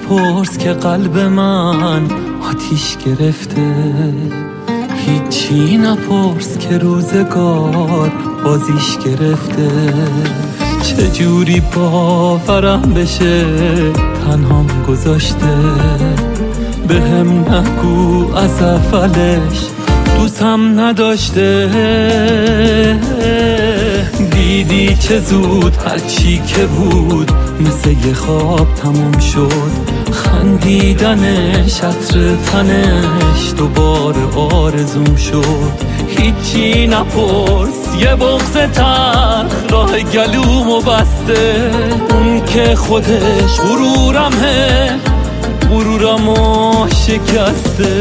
نپرس که قلب من آتیش گرفته، هیچی نپرس که روزگار بازیش گرفته. چجوری باورم بشه تنهام گذاشته، به هم نگو از اولش دوستم نداشته. دیدی چه زود هرچی که بود مثل یه خواب تموم شد، خندیدنش عطر تنش دوباره آرزوم شد. هیچی نپرس یه بغض تلخ راه گلومو بسته، اون که خودش غرورمو شکسته.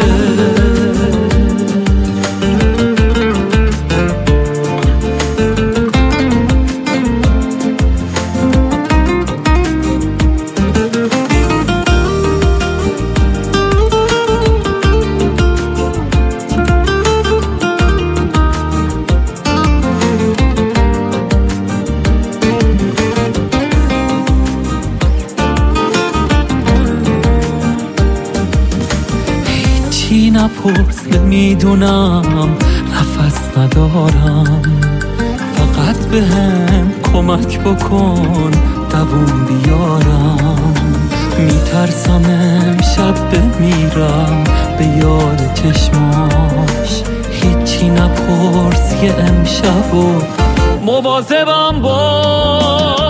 هیچی نپرس نمیدونم نفس ندارم، فقط به هم کمک بکن دووم بیارم. میترسم امشب بمیرم به یاد چشماش، هیچی نپرس یه امشبو مواظبم باش.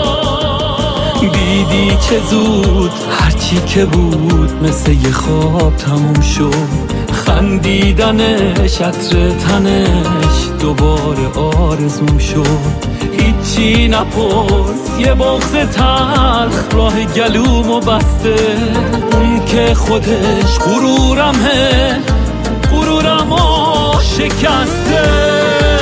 دیدی چه زود هرچی که بود مثل یه خواب تموم شد، خندیدنش عطر تنش دوباره آرزوم شد. هیچی نپرس یه بغض تلخ راه گلومو بسته، اون که خودش غرورمو شکسته.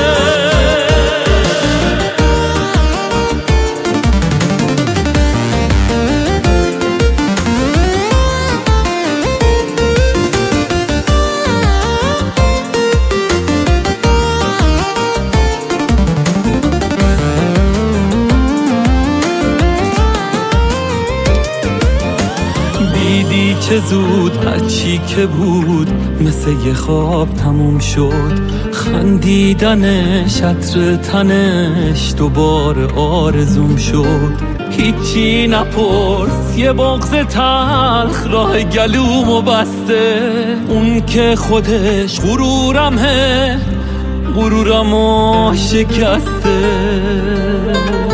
دیدی چه زود هرچی که بود مثل یه خواب تموم شد، خندیدنش عطر تنش دوباره آرزوم شد. هیچی نپرس یه بغض تلخ راه گلومو بسته، اون که خودش غرورمو شکسته.